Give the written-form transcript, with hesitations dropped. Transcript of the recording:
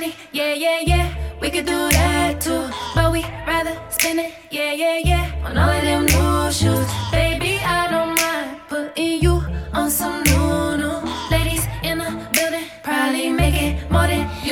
money, yeah, yeah, yeah. We could do that too, but we rather spend it, yeah, yeah, yeah. On all of them new shoes, baby, I don't mind putting you on some new. Ladies in the building, probably make it more than